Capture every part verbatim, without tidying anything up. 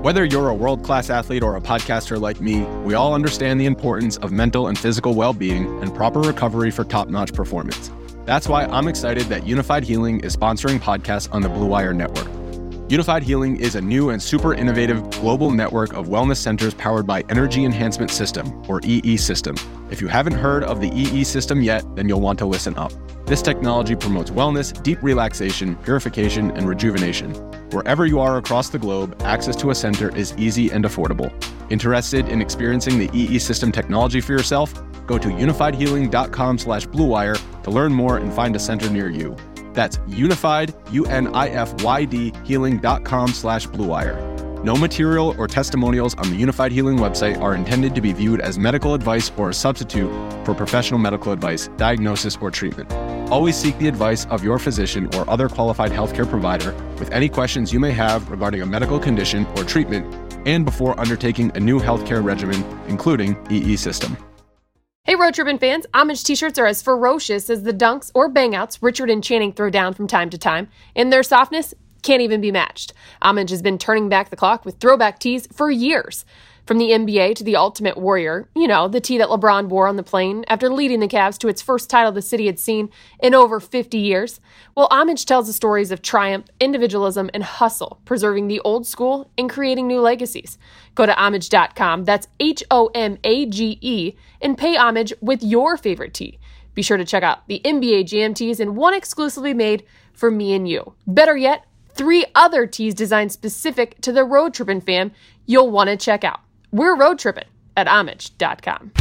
Whether you're a world-class athlete or a podcaster like me, we all understand the importance of mental and physical well-being and proper recovery for top-notch performance. That's why I'm excited that Unified Healing is sponsoring podcasts on the Blue Wire Network. Unified Healing is a new and super innovative global network of wellness centers powered by Energy Enhancement System, or E E System. If you haven't heard of the E E System yet, then you'll want to listen up. This technology promotes wellness, deep relaxation, purification, and rejuvenation. Wherever you are across the globe, access to a center is easy and affordable. Interested in experiencing the E E System technology for yourself? Go to unified healing dot com slash blue wire to learn more and find a center near you. That's unified, U N I F Y D, healing dot com slash blue wire. No material or testimonials on the Unified Healing website are intended to be viewed as medical advice or a substitute for professional medical advice, diagnosis, or treatment. Always seek the advice of your physician or other qualified healthcare provider with any questions you may have regarding a medical condition or treatment and before undertaking a new healthcare regimen, including E E System. Hey Road Trippin' fans, Homage t-shirts are as ferocious as the dunks or bangouts Richard and Channing throw down from time to time, and their softness can't even be matched. Homage has been turning back the clock with throwback tees for years. From the N B A to the Ultimate Warrior, you know, the tee that LeBron wore on the plane after leading the Cavs to its first title the city had seen in over fifty years. Well, Homage tells the stories of triumph, individualism, and hustle, preserving the old school and creating new legacies. Go to homage dot com, that's H O M A G E, and pay homage with your favorite tee. Be sure to check out the N B A Jam tees and one exclusively made for me and you. Better yet, three other tees designed specific to the Road Trippin' fam you'll want to check out. We're Road Trippin' at homage dot com.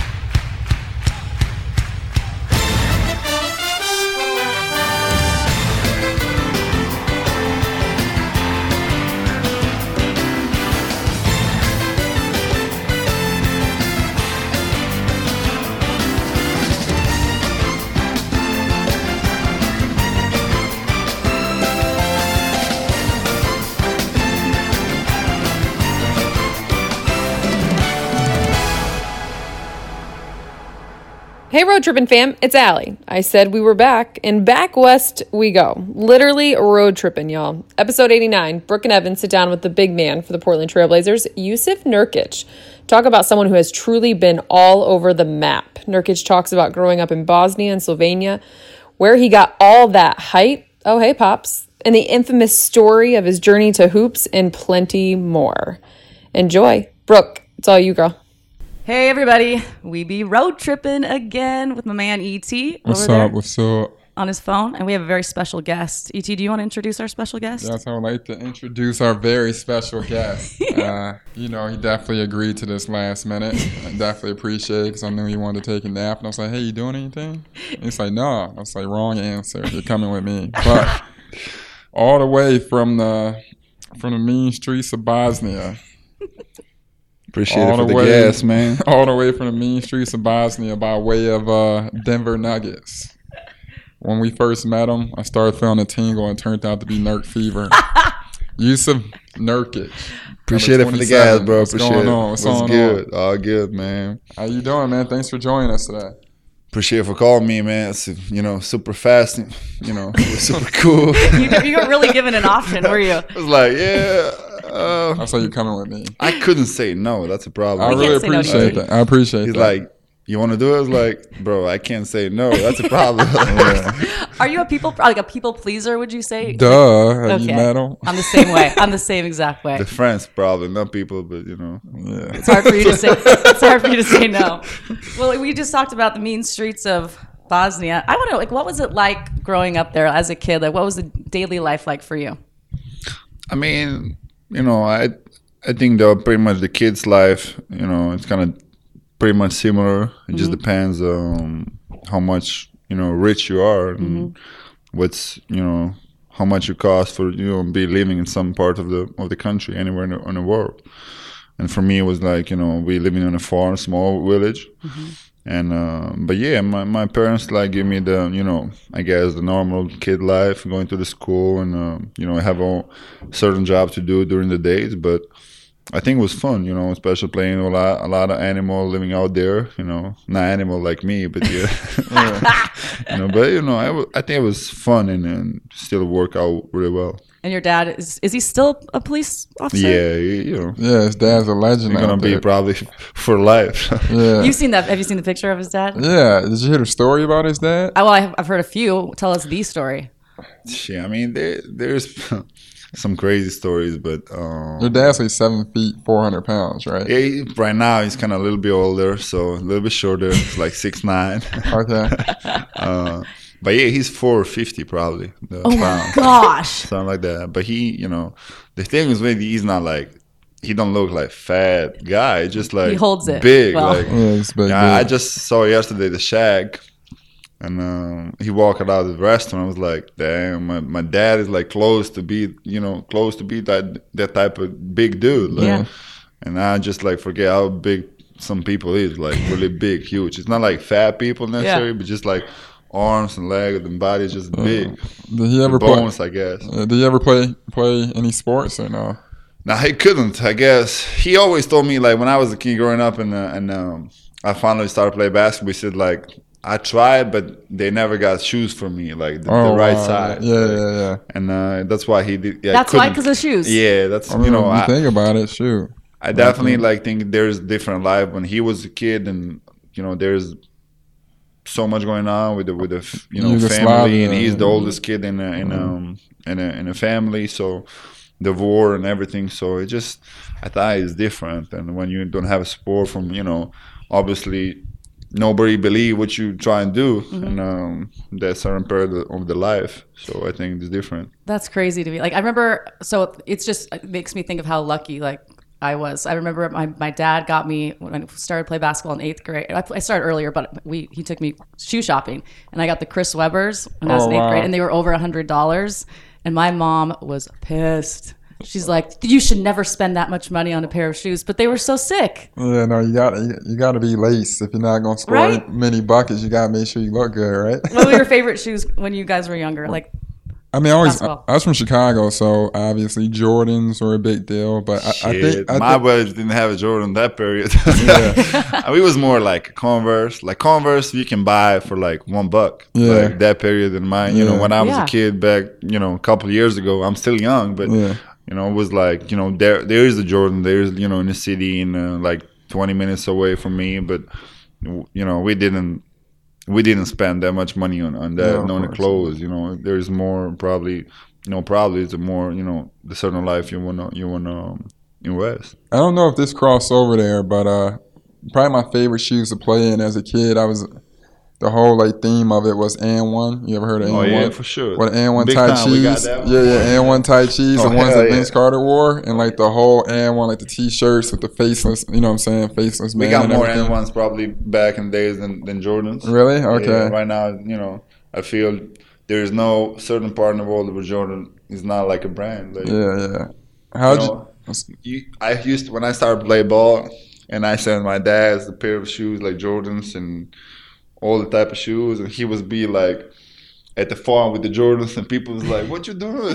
Hey Road Trippin' fam, it's Allie. I said we were back, and back west we go. Literally road tripping, y'all. Episode eighty-nine, Brooke and Evan sit down with the big man for the Portland Trailblazers, Jusuf Nurkic. Talk about someone who has truly been all over the map. Nurkic talks about growing up in Bosnia and Slovenia, where he got all that height. Oh, hey, Pops. And the infamous story of his journey to hoops and plenty more. Enjoy. Brooke, it's all you, girl. Hey everybody, we be road tripping again with my man E T. What's over up? there What's up? On his phone, and we have a very special guest. E T, do you want to introduce our special guest? Yes, I would like to introduce our very special guest. uh, you know, he definitely agreed to this last minute. I definitely appreciate it because I knew he wanted to take a nap. And I was like, hey, you doing anything? And he's like, no. I was like, wrong answer. You're coming with me. But all the way from the from the mean streets of Bosnia. Appreciate all it for the the way, gas, man. All the way from the mean streets of Bosnia by way of uh, Denver Nuggets. When we first met him, I started feeling a tingle and it turned out to be Nurk fever. Jusuf Nurkic. Appreciate it for the gas, bro. What's Appreciate going it. on? What's, What's going good? on? All good, man. How you doing, man? Thanks for joining us today. Appreciate it for calling me, man. It's, you know, super fast. You know, super cool. you, you weren't really given an option, were you? I was like, yeah. Uh, I saw you coming with me. I couldn't say no. That's a problem. I We really can't say no to appreciate you. that. I appreciate He's that. like, you want to do it? I was like, bro, I can't say no. That's a problem. Yeah. Are you a people like a people pleaser? Would you say? Duh. Have you Okay. met him? I'm the same way. I'm the same exact way. The friends problem, not people, but you know. Yeah. It's hard for you to say. It's hard for you to say no. Well, we just talked about the mean streets of Bosnia. I want to know, like, what was it like growing up there as a kid? Like, what was the daily life like for you? I mean, you know, I I think though pretty much the kid's life, you know, it's kind of pretty much similar. It mm-hmm. just depends on how much, you know, rich you are and mm-hmm. what's, you know, how much it costs for, you know, be living in some part of the of the country, anywhere in the, in the world. And for me, it was like, you know, we living on a farm, small village. Mm-hmm. And, uh, but yeah, my, my parents like give me the, you know, I guess the normal kid life, going to the school and, uh, you know, have a certain job to do during the days. But I think it was fun, you know, especially playing a lot, a lot of animal living out there, you know, not animal like me, but yeah, yeah. you know, but you know, I, w- I think it was fun and, and still worked out really well. And your dad is is he still a police officer? Yeah, you, you know, Yeah, his dad's a legend. you're gonna out be there. probably for life. Yeah. You've seen that? Have you seen the picture of his dad? Yeah. Did you hear the story about his dad? Oh, well, I've, I've heard a few. Tell us the story. Shit, I mean, there, there's some crazy stories, but um, Your dad's like seven feet, four hundred pounds, right? yeah, he- right now he's kind of a little bit older, so a little bit shorter. It's like six nine. Okay. uh, but yeah, he's four fifty probably. The Oh my pound. gosh. Something like that. But he, you know, the thing is, maybe he's not like, he don't look like fat guy. Just like He holds it big. well. Like Yeah, it's big. yeah, I big. just saw yesterday the Shaq, and um, he walked out of the restaurant. I was like, damn, my, my dad is like close to be, you know, close to be that that type of big dude. Like, Yeah. And I just like forget how big some people is, like really big, huge. It's not like fat people necessarily, but just like arms and legs and body just big. Did he ever The play? bones, I guess. Uh, did he ever play play any sports or no? Now he couldn't. I guess he always told me like when I was a kid growing up and uh, and um, I finally started playing basketball. He said like I tried, but they never got shoes for me, like the, the right wow. size. Yeah, like, yeah, yeah. And uh, that's why he did. Yeah, That's why, couldn't- because of shoes. Yeah, that's I mean, you know when you I, think about it, shoot. I definitely like think there's different life when he was a kid, and you know there's so much going on with the with the you know Yugoslavia, family, and he's the yeah. oldest kid in a in um in a in a family, so the war and everything. So it just I thought it's different, and when you don't have a support from you know obviously nobody believe what you try and do, Mm-hmm. and um that certain period of the life. So I think it's different. That's crazy to me. Like I remember, so it's just it makes me think of how lucky like I was. I remember my, my dad got me when I started to play basketball in eighth grade. I, I started earlier, but we he took me shoe shopping, and I got the Chris Webbers when I was Oh, in eighth wow. grade, and they were over a hundred dollars. And my mom was pissed. She's like, "You should never spend that much money on a pair of shoes," but they were so sick. Yeah, no, you got you, you got to be laced if you're not gonna score Right? many buckets. You got to make sure you look good, right? What were your favorite shoes when you guys were younger? Like, I mean, I always I, Basketball. I was from Chicago, so obviously Jordans were a big deal. But I, I Shit, think I my think, brothers didn't have a Jordan that period. we was more like Converse. Like Converse, you can buy for like one buck. Yeah. Like that period in mine. You know, Yeah. when I was Yeah. a kid back, you know, a couple of years ago. I'm still young, but Yeah. you know, it was like you know there there is a Jordan. There's you know in the city in uh, like twenty minutes away from me, but you know we didn't. We didn't spend that much money on, on that, Yeah, of on the course. clothes. You know, there's more probably. You know, probably it's a more. You know, the certain life you wanna you wanna um, invest. I don't know if this crossed over there, but uh, probably my favorite shoes to play in as a kid. I was the whole like theme of it was and one. You ever heard of and Oh one? yeah, for sure. What and one Big tight time, we got cheese? that one. Yeah, yeah, and one tight cheese, Oh, the ones hell that yeah. Vince Carter wore, and like the whole and one, like the t-shirts with the faceless. You know what I'm saying? Faceless We man. got and more everything. N ones probably back in the days than, than Jordans. Really? Yeah, Okay. right now, you know, I feel there is no certain part in the world where Jordan is not like a brand. Like, Yeah, yeah. How'd you you? know, you, I used to, when I started to play ball, and I sent my dad a pair of shoes like Jordans and all the type of shoes, and he was be like at the farm with the Jordans, and people was like, "What you doing?"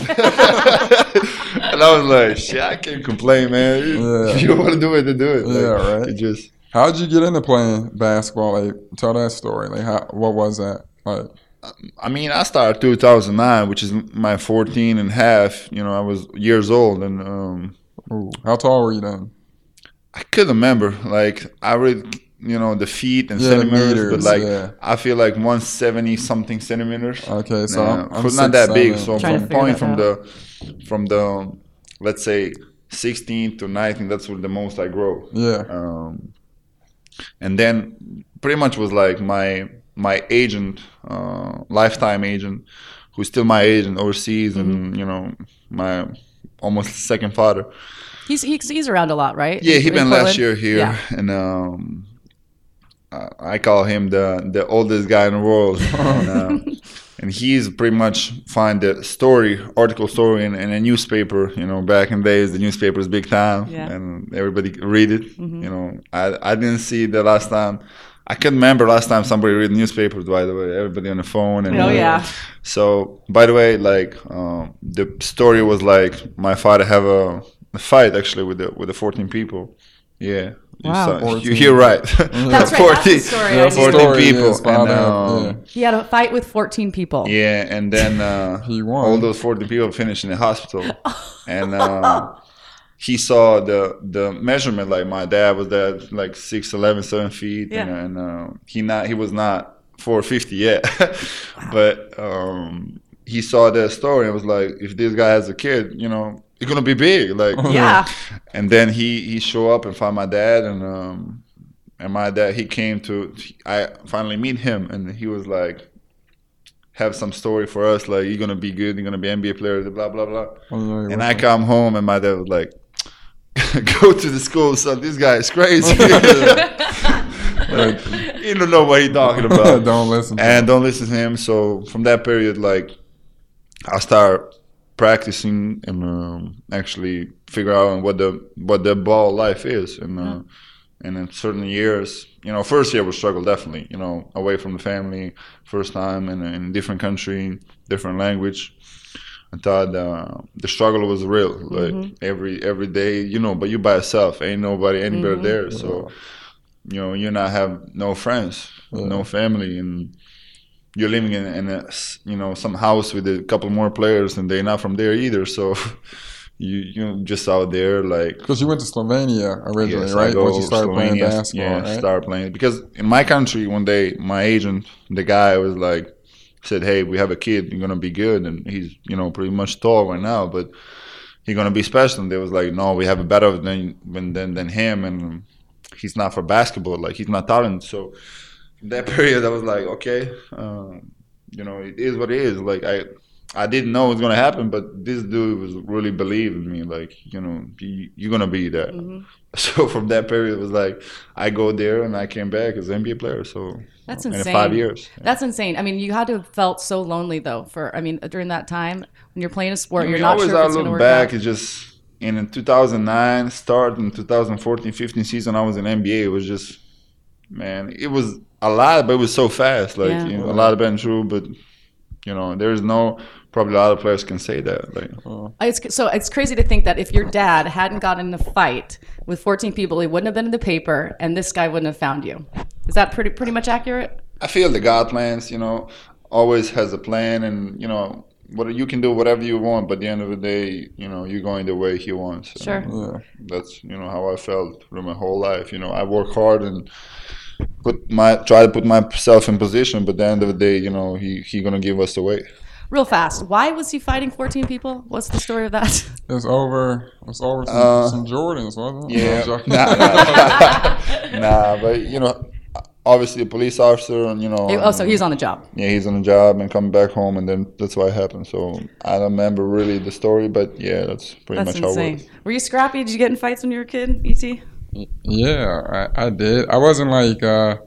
And I was like, "Shit, I can't complain, man. Yeah. If you want to do it, then do it." Like, Yeah, right. It just How'd you get into playing basketball? Like, tell that story. Like, how? What was that? Like, I mean, I started two thousand nine, which is my fourteen and a half. You know, I was years old, and um, ooh, how tall were you then? I couldn't remember. Like, I really, you know, the feet and Yeah, the centimeters, meters, but like, yeah. I feel like one seventy something centimeters. Okay, so Yeah, I'm, I'm so it's not that six, big. seven. So Trying to from figure point that from out. the, from the, let's say sixteen to nineteen, that's what the most I grow. Yeah. Um, and then pretty much was like my my agent, uh, lifetime agent, who's still my agent overseas, Mm-hmm. and you know my almost second father. he's he's, he's around a lot, right? Yeah, he In been last Portland? year here, Yeah. and um, uh, I call him the the oldest guy in the world, and, uh, and he's pretty much find the story, article story in, in a newspaper. You know, back in days, the newspaper is big time, Yeah. and everybody read it. Mm-hmm. You know, I I didn't see the last time. I couldn't remember last time somebody read newspapers. By the way, everybody on the phone. And, Oh, uh, yeah. So, by the way, like um, the story was like my father have a, a fight actually with the with the fourteen people. Yeah, You, Wow. saw, you hear right. That's right. fourteen, That's the story. Yeah, I that's knew. the fourteen story, people. yes, father, and, um, yeah. He had a fight with fourteen people. Yeah, and then uh, He won. all those fourteen people finished in the hospital. And uh, he saw the the measurement. Like my dad was at like six eleven, seven feet, Yeah. and, and uh, he not he was not four fifty yet. But um, he saw that story and was like, if this guy has a kid, you know, it's gonna be big. Like Yeah. And then he he show up and find my dad, and um, and my dad he came to. I finally meet him, and he was like, have some story for us, like you're gonna be good, you're gonna be N B A player, blah blah blah. Oh, yeah, And I come home, and my dad was like, go to the school, son. This guy is crazy. Like, you don't know what he's talking about. Don't listen to and him. don't listen to him. So from that period, like I start practicing and um, actually figure out what the what the ball life is. And uh, and in certain years, you know, first year was struggle definitely. You know, away from the family, first time in a, in a different country, different language. I thought uh, the struggle was real. Like Mm-hmm. every every day, you know, but you by yourself, ain't nobody anywhere Mm-hmm. there. So you know, you not have no friends, no family, and you're living in, in a s- you know some house with a couple more players, and they're not from there either. So you you just out there like. Because you went to Slovenia originally, Yes, I right? go Once you started playing Slovenia, basketball, yeah, right? start playing because in my country one day my agent, the guy was like, said, "Hey, we have a kid. You're gonna be good, and he's you know pretty much tall right now, but he's gonna be special." And they was like, "No, we have a better than than than him, and he's not for basketball. Like he's not talented." So in that period, I was like, "Okay, um, you know, it is what it is." Like I. I didn't know it was gonna happen, but this dude was really believing me. Like, you know, you, you're gonna be that. Mm-hmm. So from that period, it was like I go there and I came back as an N B A player. So That's in insane. five years. That's insane. I mean, you had to have felt so lonely though. For I mean, during that time when you're playing a sport, I you're mean, not always sure if I it's going to look work back. out. It's just in two thousand nine, start in two thousand fourteen, fifteen season. I was in N B A. It was just, man, it was a lot, but it was so fast. Like Yeah. you know, a lot of been true, but you know, there's no. Probably a lot of players can say that. Like, It's, so it's crazy to think that if your dad hadn't gotten in a fight with fourteen people, he wouldn't have been in the paper, and this guy wouldn't have found you. Is that pretty pretty much accurate? I feel the God plans, you know, always has a plan, and you know, what you can do whatever you want, but at the end of the day, you know, you're going the way He wants. And Sure. Yeah. that's you know how I felt through my whole life. You know, I work hard and put my try to put myself in position, but at the end of the day, you know, He He gonna give us the way. Real fast. Why was he fighting fourteen people? What's the story of that? It's over. It's over some, Uh, some Jordans, wasn't it? Yeah, No, I'm joking. nah, nah, nah, but you know, obviously a police officer, and you know, oh, so he was on the job. yeah, he's on the job and come back home, and then that's what happened. So I don't remember really the story, but yeah, that's pretty That's much how it insane. was. Were you scrappy? Did you get in fights when you were a kid, E T? Yeah, I, I did. I wasn't like, uh,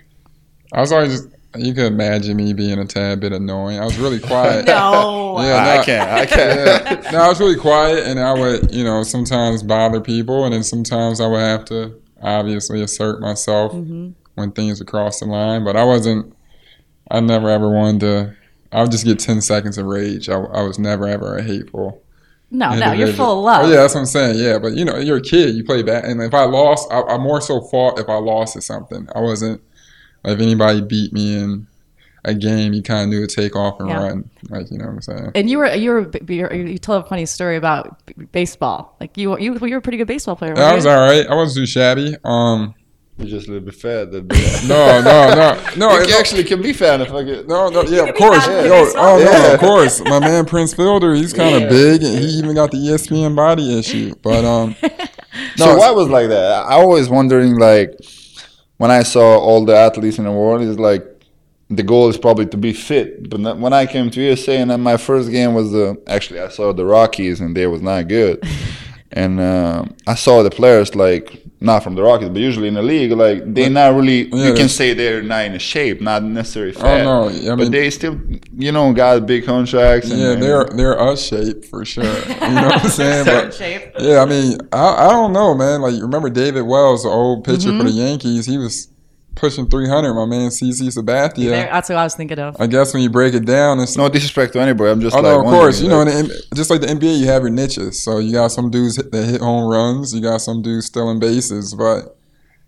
I was always just, you could imagine me being a tad bit annoying. I was really quiet. No. Yeah, I no, can't, I can't. yeah. No, I was really quiet, and I would, you know, sometimes bother people, and then sometimes I would have to obviously assert myself Mm-hmm. when things would cross the line. But I wasn't, I never ever wanted to, I would just get ten seconds of rage. I, I was never ever a hateful No, no, you're individual. full of love. Oh, yeah, that's what I'm saying. Yeah, but you know, you're a kid. You play back, and if I lost, I, I more so fought if I lost at something. I wasn't. If anybody beat me in a game, you kind of knew to take off and Yeah. run. Like, you know what I'm saying? And you were you were you you told a funny story about b- baseball. Like you you you were a pretty good baseball player. I weren't was you? all right. I wasn't too shabby. Um, You're just a little bit fat. That day. no, no, no, no. you it's- actually can be fat if I get. No, no, yeah, can of be course. fat and Yo, play baseball. oh, no, Yeah. of course. My man Prince Fielder, he's kind of big, and he even got the E S P N body issue. But um, So no, why was like that? I always wondering like when I saw all the athletes in the world, it's like the goal is probably to be fit. But not- when I came to U S A, and then my first game was uh, actually I saw the Rockies, and they was not good. And uh, I saw the players like not from the Rockies, but usually in the league, like they not really. Yeah, you can they- say they're not in shape, not necessarily oh fat. no, I but mean, they still, you know, got big contracts. And, yeah, and- they're they're us shape for sure. You know what I'm saying? Certain But shape. yeah, I mean, I I don't know, man. Like, remember David Wells, the old pitcher Mm-hmm. for the Yankees? He was pushing three hundred. My man C C Sabathia. There- That's what I was thinking of. I guess when you break it down, it's No disrespect to anybody. I'm just Oh like. no, of wondering, course. You know, like- in the, N- just like the N B A, you have your niches. So you got some dudes hit, that hit home runs. You got some dudes stealing bases. But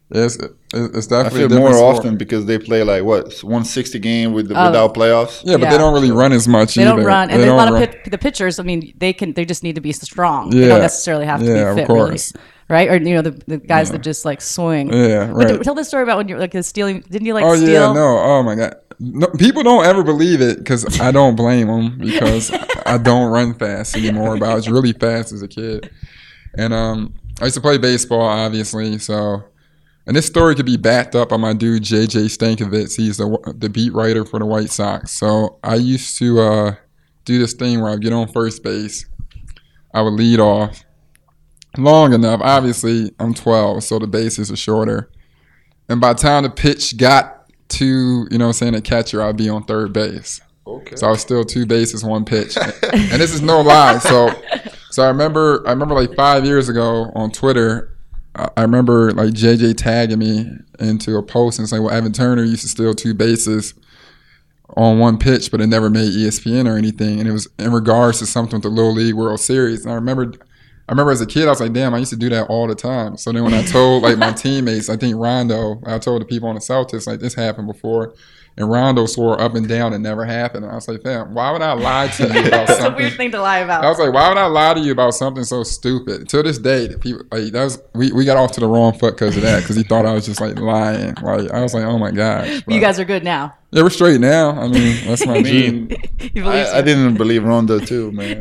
It's it's I definitely feel a different more sport. often because they play like what one sixty game with Oh. without playoffs. Yeah, but Yeah. they don't really run as much They either. don't run, and They then a don't lot run. of pit, the pitchers. I mean, they can. They just need to be strong. They Yeah. don't necessarily have to Yeah, be of fit, course. really, right? Or you know, the, the guys that just like swing. Yeah, But right. tell the story about when you're like stealing. Didn't you like Oh steal? yeah, no, oh my god. No, people don't ever believe it because I don't blame them because I don't run fast anymore. But I was really fast as a kid, and um, I used to play baseball, obviously. So, and this story could be backed up by my dude J J Stankovitz. He's the the beat writer for the White Sox. So I used to uh, do this thing where I would get on first base. I would lead off long enough. Obviously, I'm twelve, so the bases are shorter. And by the time the pitch got to, you know what I'm saying, the catcher, I'd be on third base. Okay. So I was still two bases, one pitch. And this is no lie. So so I remember I remember like five years ago on Twitter, I I remember like J J tagging me into a post and saying, well, Evan Turner used to steal two bases on one pitch, but it never made E S P N or anything. And it was in regards to something with the Little League World Series. And I remember I remember as a kid, I was like, damn, I used to do that all the time. So then when I told like my teammates, I think Rondo, I told the people on the Celtics, like this happened before. And Rondo swore up and down it never happened. And I was like, fam, why would I lie to you about It's a something? weird thing to lie about. I was like, why would I lie to you about something so stupid? To this day, people like that was we, we got off to the wrong foot because of that. Because he thought I was just like lying. Like I was like, oh my gosh. You guys are good now. Yeah, we're straight now. I mean, that's my I dream. mean, You believe I, I didn't believe Rondo too, man.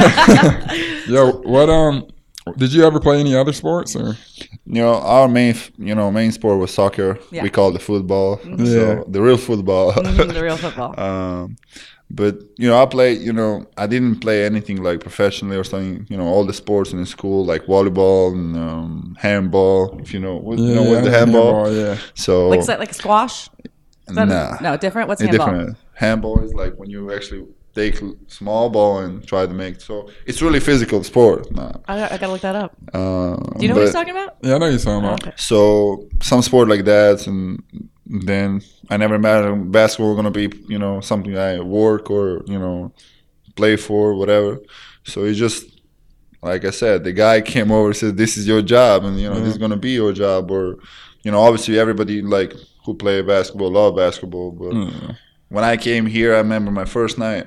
Yo, what um, did you ever play any other sports or? You know, our main, you know, main sport was soccer. Yeah. We called it football. Yeah. So the real football. Mhm, the real football. um, but you know, I played. You know, I didn't play anything like professionally or something. You know, all the sports in the school, like volleyball and um, handball. If you know, what, you know, yeah, what's the I know handball? Yeah. So Like is that like squash? Is that nah, no different. What's it's handball? different. Handball is like when you actually take small ball and try to make. So it's really physical sport. Nah. I, I gotta look that up. Uh, Do you know what he's talking about? Yeah, I know you're talking about. Okay. So some sport like that, and then I never imagined basketball gonna be, you know, something I work or, you know, play for, whatever. So it's just like I said, the guy came over and said, "This is your job, and you know, this is gonna be your job." Or, you know, obviously everybody like who play basketball love basketball, but Mm. when I came here, I remember my first night,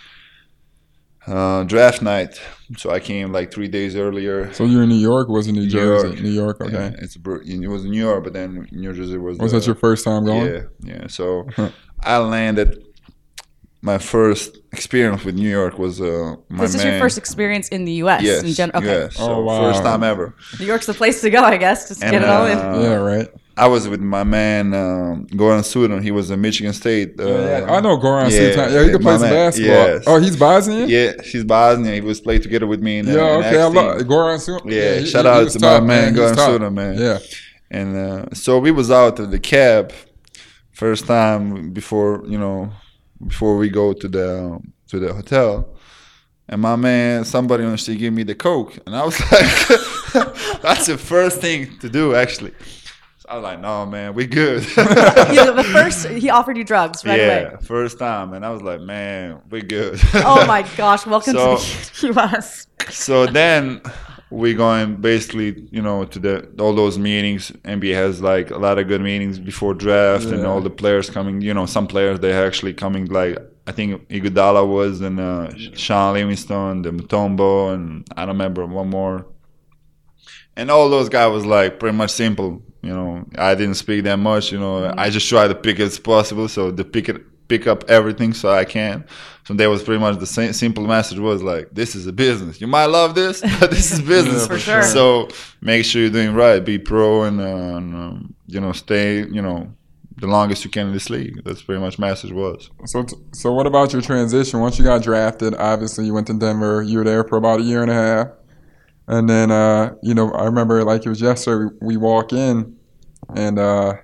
uh, draft night. So I came like three days earlier. So you're in New York? Or was it New New Jersey? York. New York. Okay. Yeah, it's br- it was in New York, but then New Jersey was. Was uh, that your first time going? Yeah, yeah. So I landed. My first experience with New York was uh, my This is man. your first experience in the U S. Yes, In gen- okay. yes. Oh, So wow. first time ever. New York's the place to go, I guess. Just And, get it all in. uh, Yeah, right. I was with my man um, Goran Sudan. He was at Michigan State. Uh, yeah, I know Goran yeah, Sudan. Yeah, he can my play some man, basketball. yes. Oh, he's Bosnian? Yeah, he's Bosnian. He was played together with me. In, uh, Yeah, in okay. I X love team. Goran Sudan. Yeah, he- shout he- he out was to tough, my man, He was Goran tough. Sudan, man. Yeah. And uh, so we was out of the cab first time before, you know, before we go to the to the hotel. And my man, somebody on the street gave me the Coke. And I was like, that's the first thing to do, actually. So I was like, no, man, we good. You know, the first, he offered you drugs right yeah, away. first time. And I was like, man, we good. Oh my gosh, welcome So- to the U S. So then we going basically, you know, to the all those meetings. N B A has like a lot of good meetings before draft, and Yeah. all the players coming. You know, some players they actually coming like I think Iguodala was, and uh, Sean Livingston, the Mutombo, and I don't remember one more. And all those guys was like pretty much simple. You know, I didn't speak that much. You know, Mm-hmm. I just try to pick as possible, so to pick it, pick up everything so I can. So that was pretty much the same, simple message was like, this is a business. You might love this, but this is business. Yeah, for sure. So make sure you're doing right. Be pro and, uh, and um, you know, stay, you know, the longest you can in this league. That's pretty much message was. So, t- so what about your transition? Once you got drafted, obviously you went to Denver. You were there for about a year and a half. And then, uh, you know, I remember like it was yesterday, we, we walk in and, uh,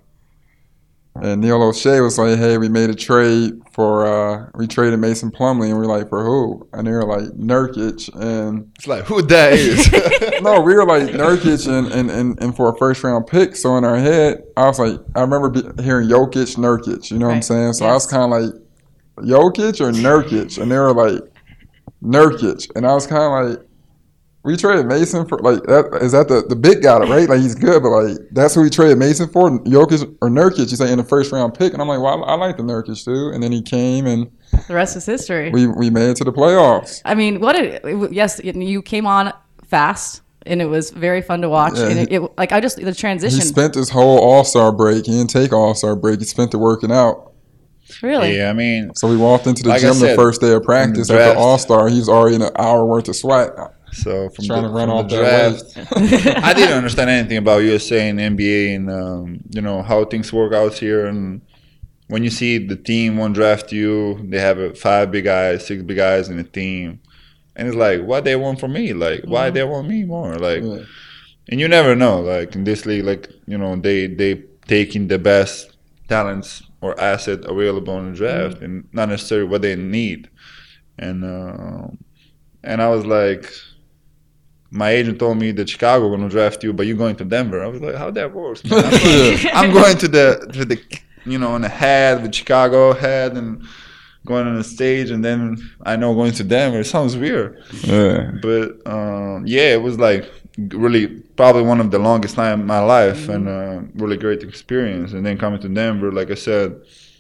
and Neil O'Shea was like, hey, we made a trade for, uh, we traded Mason Plumlee. And we were like, for who? And they were like, Nurkic. And It's like, who that is? no, we were like Nurkic and, and, and, and for a first round pick. So in our head, I was like, I remember be, hearing Jokic, Nurkic, you know what I'm Right. saying? So Yes. I was kind of like, Jokic or Nurkic? And they were like, Nurkic. And I was kind of like, we traded Mason for like that. Is that the, the big guy, right? Like he's good, but like that's who we traded Mason for, Jokic or Nurkic. You say in the first round pick, and I'm like, well, I, I like the Nurkic too. And then he came, and The rest is history. we we made it to the playoffs. I mean, what a yes, you came on fast, and it was very fun to watch. Yeah, and it, he- it like I just the He transition. spent his whole All Star break. He didn't take All Star break. He spent it working out. Really, Yeah, I mean, So we walked into the Like I gym the said, first day of practice the after draft- All Star. He was already in an hour worth of sweat. so from Trying the, to run from off the that draft, I didn't understand anything about U S A and N B A and um, you know how things work out here. And when you see the team won't draft you, they have uh, five big guys, six big guys in the team, and it's like, what they want from me? Like, why they want me more? Like, Yeah. and you never know. Like in this league, like you know, they they taking the best talents or asset available in the draft, and not necessarily what they need. And uh, and I was like, my agent told me that Chicago going to draft you, but you're going to Denver. I was like, how that works? Man? I'm, going, I'm going to the to the you know on the head with Chicago head and going on the stage, and then I know going to Denver. It sounds weird. Yeah. But um, yeah, it was like really probably one of the longest time in my life, and uh, really great experience. And then coming to Denver, like I said,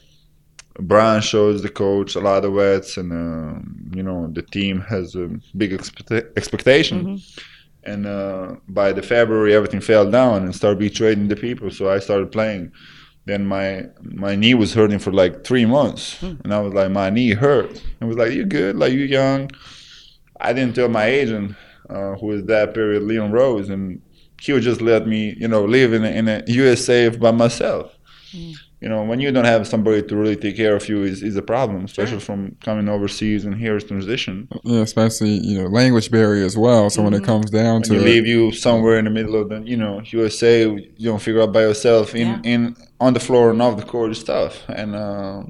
Brian shows the coach a lot of vets, and uh, you know the team has a big expect- expectation. And uh, by the February, everything fell down and started betraying the people. So I started playing. Then my my knee was hurting for like three months, and I was like, my knee hurt. I was like, you good? Like you young? I didn't tell my agent, uh, who was that period, Leon Rose, and he would just let me, you know, live in a, in a U S A by myself. Mm. You know, when you don't have somebody to really take care of you is, is a problem, especially sure. from coming overseas and here's transition. Yeah, especially, you know, language barrier as well. So mm-hmm. when it comes down when to you it, leave you somewhere in the middle of the, you know, U S A, you don't figure out by yourself in, yeah. in on the floor and off the court stuff. And uh,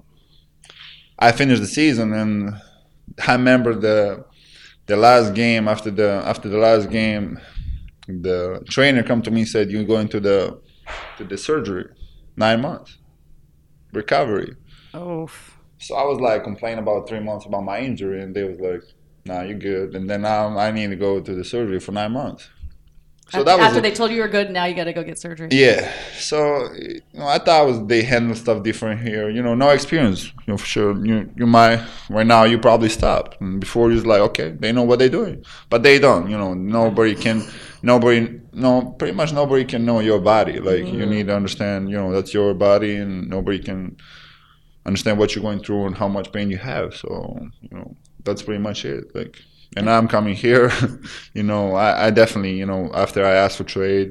I finished the season, and I remember the the last game after the after the last game, the trainer come to me and said, "You're going to the to the surgery, nine months." Recovery. Oh. So I was like complaining about three months about my injury, and they was like, "Nah, you're good." And then now I need to go to the surgery for nine months. So after, that was after a, they told you you were good, now you got to go get surgery. Yeah. So you know, I thought was they handle stuff different here. You know, no experience. You know, for sure. You you might right now you probably stop. And before you was like, okay, they know what they're doing, but they don't. You know, nobody can. Nobody, no, pretty much nobody can know your body. Like mm-hmm. you need to understand, you know, that's your body, and nobody can understand what you're going through and how much pain you have. So, you know, that's pretty much it. Like, and I'm coming here, you know, I, I definitely, you know, after I asked for trade,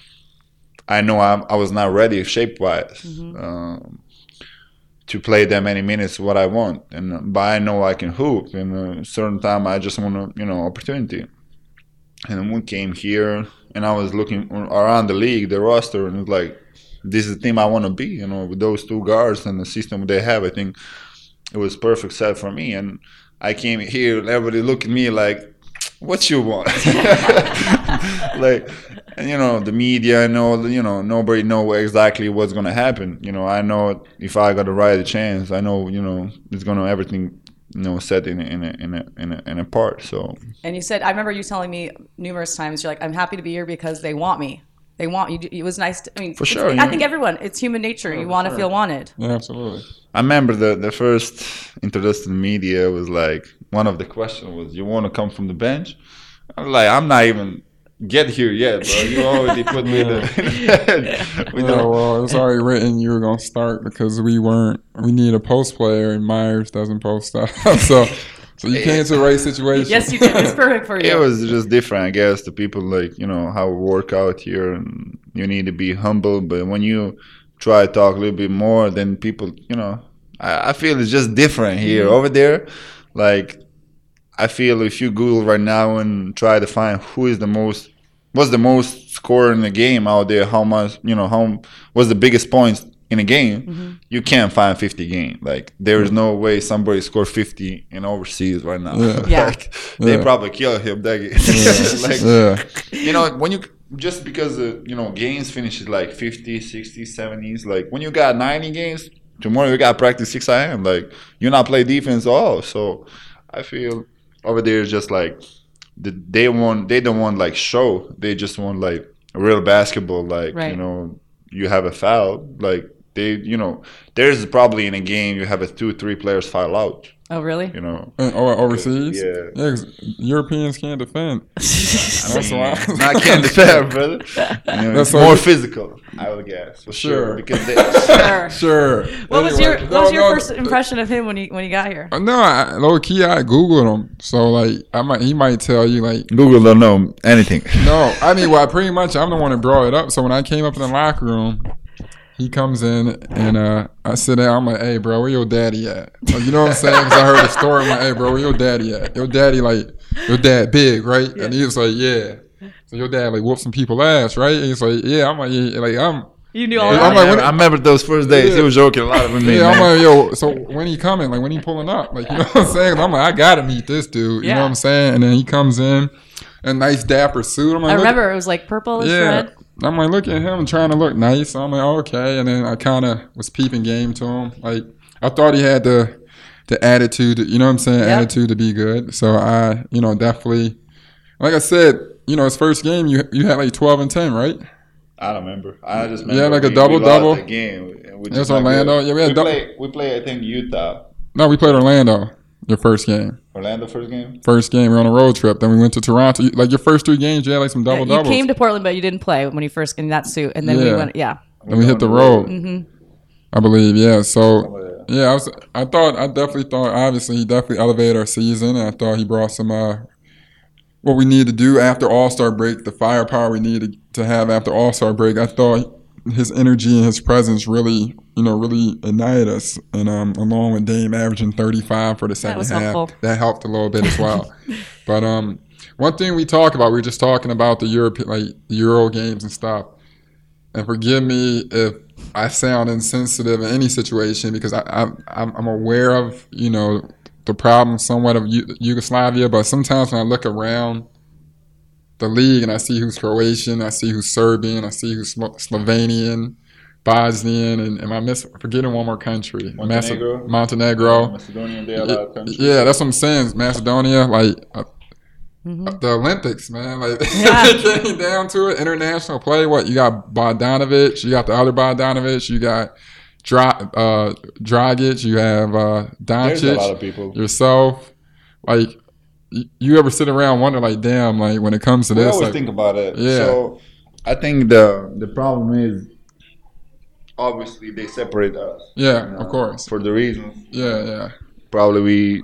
I know I, I was not ready shape-wise mm-hmm. um, to play that many minutes what I want. And but I know I can hoop. And a certain time, I just want to, you know, opportunity. And then we came here, and I was looking around the league, the roster, and it was like, this is the team I want to be. You know, with those two guards and the system they have, I think it was perfect set for me. And I came here, and everybody looked at me like, what you want? Like, and, you know, the media, I know, you know, nobody know exactly what's going to happen. You know, I know if I got to ride a chance, I know, you know, it's going to everything, you know, set in a, in a, in a, in a, in a part. So. And you said, I remember you telling me numerous times, you're like, I'm happy to be here because they want me. They want you. It was nice. To, I mean, for sure. I think everyone, it's human nature. Yeah, you want to sure. feel wanted. Yeah, absolutely. I remember the, the first introduction to the media was like, one of the questions was, you want to come from the bench? I was like, I'm not even get here yet, bro. You already put me in the we yeah, well, it was already written you were going to start because we weren't, we need a post player, and Myers doesn't post up. so so you came to the right situation. Yes, you did. It's perfect for you. It was just different, I guess, to people, like, you know, how we work out here, and you need to be humble. But when you try to talk a little bit more, then people, you know, I, I feel it's just different here. Mm-hmm. Over there, like, I feel if you Google right now and try to find who is the most, what's the most scorer in the game out there, how much, you know, how what's the biggest points in a game, mm-hmm. you can't find fifty game. Like, there is no way somebody scored fifty in overseas right now. Yeah. Yeah. Like, they yeah. probably kill him that game. Yeah. Like, yeah. you know, when you, just because, uh, you know, games finishes like fifty, sixty, seventies, like when you got ninety games, tomorrow you got practice six a.m. Like, you're not play defense at all. So I feel over there is just like the, they want they don't want like show. They just want like real basketball. Like Right. you know, you have a foul. Like they, you know, there's probably in a game you have a two three players foul out. Oh, really? You know, And, or overseas? Yeah. Yeah, 'cause Europeans can't defend. That's why. I can't defend, brother. You know, That's it's what more we- physical, I would guess, for sure. Sure. Because they, Sure. Sure. What was Anyway, your What no, was your no, first impression of him when he when he got here? uh, No, I, low key, I googled him, so like, I might he might tell you like, Google don't know anything. no, I mean, well, pretty much, I'm the one that brought it up. So when I came up in the locker room, he comes in and uh, I sit down. I'm like, "Hey, bro, where your daddy at?" Like, you know what I'm saying? Because I heard the story. I'm like, "Hey, bro, where your daddy at? Your daddy like, your dad big, right?" And he was like, "Yeah." So your dad like whooped some people ass, right? And he's like, "Yeah." I'm like, "Yeah." Like I'm. You knew Yeah, all I'm about I, like, remember, what- I remember those first days. Yeah. He was joking a lot with me. Yeah, I'm man. like, yo, so when he coming? Like, when he pulling up? Like, you know what I'm saying? I'm like, I gotta meet this dude. You Yeah. know what I'm saying? And then he comes in, a nice dapper suit. I'm like, I look- remember it was like purple yeah. red. I'm like, look at him trying to look nice. I'm like, okay. And then I kind of was peeping game to him. Like, I thought he had the the attitude, you know what I'm saying? Yeah. Attitude to be good. So I, you know, definitely, like I said, you know, his first game, you you had like twelve and ten, right? I don't remember. I just Yeah, remember like a we- we double-double. lost the game. Which That's is not Orlando. good. Yeah, we had we dou- play. We play. I think Utah. No, we played Orlando, your first game. Orlando first game. First game, we were on a road trip. Then we went to Toronto. You- Like your first three games, you had like some Yeah, double you doubles. came to Portland, but you didn't play when you first in that suit, and then we Yeah. went. Yeah, Then we hit the road. Mm-hmm. I believe, yeah. So Somewhere. yeah, I was. I thought. I definitely thought. Obviously, he definitely elevated our season, and I thought he brought some. Uh, what we needed to do after All Star break, the firepower we needed to have after All Star break. I thought his energy and his presence really, you know, really ignited us. And um, along with Dame averaging thirty-five for the second was half, helpful. that helped a little bit as well. But um, one thing we talk about, we were just talking about the Europe, like the Euro games and stuff. And forgive me if I sound insensitive in any situation, because I, I I'm, I'm aware of, you know, the problem somewhat of Yu- Yugoslavia. But sometimes when I look around the league and I see who's Croatian, I see who's Serbian, I see who's Slo- Slovenian, Bosnian, and am I miss forgetting one more country? Montenegro. Mace- Montenegro. Macedonia. They are a lot of countries. Yeah, that's what I'm saying. Macedonia, like uh, Mm-hmm. the Olympics, man. Like Yeah. it came down to it. International play. What you got? Bogdanovic. You got the other Bogdanovic. You got Dra- uh, Dragic. You have uh, There's a lot of Doncic. people. Yourself. Like y- you ever sit around and wonder, like, damn, like when it comes to We this, always like, think about it. Yeah. So I think the the problem is obviously they separate us. yeah, you know, of course. For the reasons Yeah, yeah, probably we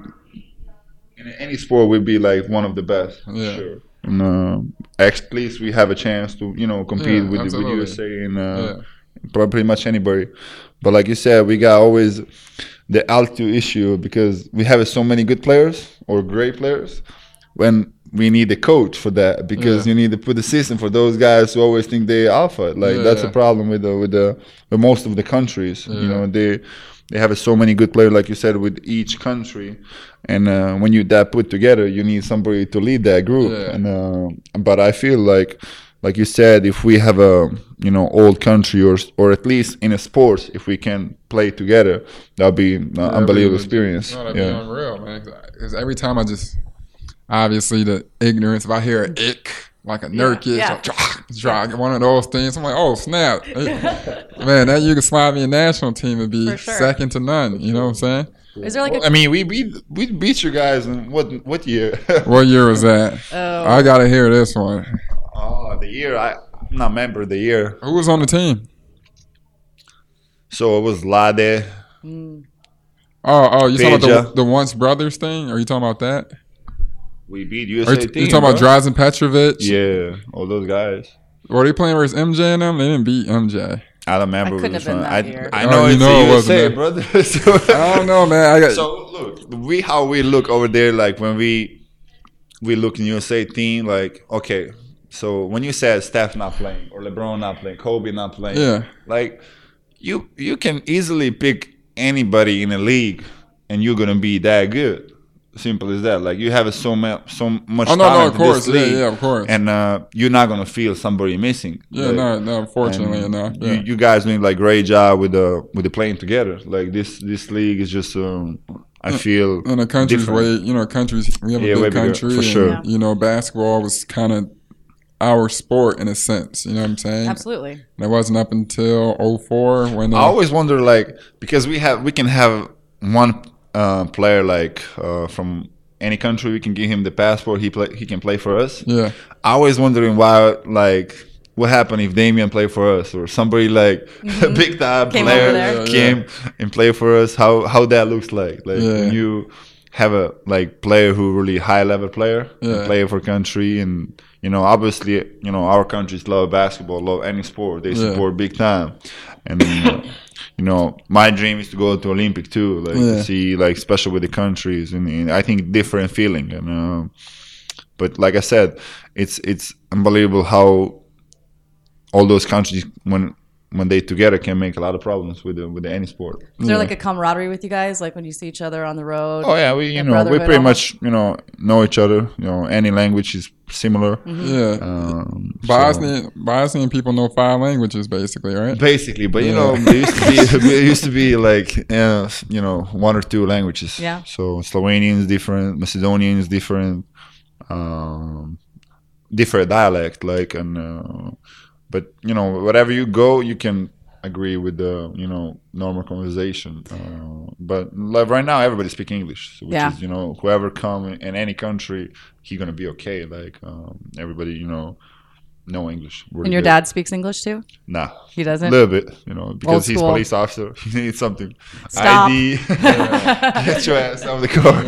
in any sport we'd be like one of the best. for Yeah. Sure. And, uh, at least we have a chance to you know compete Yeah, with, with absolutely. U S A and uh, yeah. prob- pretty much anybody. But like you said, we got always the altitude issue because we have so many good players or great players when we need a coach for that because Yeah. you need to put the system for those guys who always think they alpha. Like Yeah, that's yeah. a problem with the with the with most of the countries. You Yeah. know, they they have so many good players, like you said, with each country. And uh, when you that put together, you need somebody to lead that group. Yeah. And uh, but I feel like, like you said, if we have a you know old country or or at least in a sport, if we can play together, that'll be an Yeah, unbelievable really, experience. No, that'd Yeah. be unreal, man. Because every time I just, obviously the ignorance. If I hear an ick, like a Nurkic, yeah. or dra- dra- one of those things, I'm like, oh snap, man, that Yugoslavian national team would be For sure. second to none. You know what I'm saying? Is there like Well, a I mean, we beat we beat you guys in what what year? What year was that? Oh. I gotta hear this one. Oh, the year I I'm not remember the year. Who was on the team? So it was Lade. Oh, oh, you talking about Peja. the, the once brothers thing? Are you talking about that? We beat U S Are A you, team. you talking about bro. Drazen Petrovic? Yeah, all those guys. Were they playing versus M J and them? They didn't beat M J. I don't remember. I couldn't which have been one. that I, year. I Oh, know you it's know it the U S wasn't A, that. brother. So- I don't know, man. I got So look, we how we look over there, like when we we look in U S A team, like okay. So when you said Steph not playing or LeBron not playing, Kobe not playing, Yeah. like you you can easily pick anybody in the league, and you're gonna be that good. Simple as that. Like you have so much so much Oh no, no, talent of in course, this yeah, league, yeah, of course. and uh, you're not gonna feel somebody missing. Yeah, Like, no, no. Unfortunately and enough, you, yeah. you guys doing like great job with the with the playing together. Like this this league is just um, I feel in a country's different. way, you know, countries we have a Yeah, way big bigger, country, for and, sure. Yeah. you know, basketball was kind of our sport in a sense. You know what I'm saying? Absolutely. And it wasn't up until oh four when. I Uh, always wonder, like, because we have we can have one uh, player like uh, from any country. We can give him the passport. He play. He can play for us. yeah, I always wondering why, like, what happened if Damian played for us or somebody like a big time Came player over there. Yeah, came and played for us. How how that looks like? Like Yeah. when you have a like player who really high level player Yeah. and play for country, and you know obviously you know our countries love basketball, love any sport. They Yeah. support big time, and uh, you know my dream is to go to Olympic too, like Yeah. to see like special with the countries, and, and I think different feeling. And uh, but like I said, it's it's unbelievable how all those countries when when they together can make a lot of problems with the, with the, any sport. Is there like a camaraderie with you guys, like when you see each other on the road? Oh yeah, we you A know we brotherhood pretty almost? much you know know each other. You know any language is similar. yeah. Um, so- Bosnian Bosnian people know five languages basically, right? Basically, but you Yeah. know, there used to be there used to be like uh, you know one or two languages. Yeah. So Slovenian is different, Macedonian is different, um, different dialect. Like and uh, but you know wherever you go, you can agree with the you know normal conversation. Uh, but like right now, everybody speaks English, which Yeah. is you know whoever come in any country, he gonna be okay. Like um, everybody, you know. know English. really And your good. dad speaks English too? Nah. He doesn't? A little bit, you know, because he's school. police officer. He needs something. Stop. I D. Get your ass out of the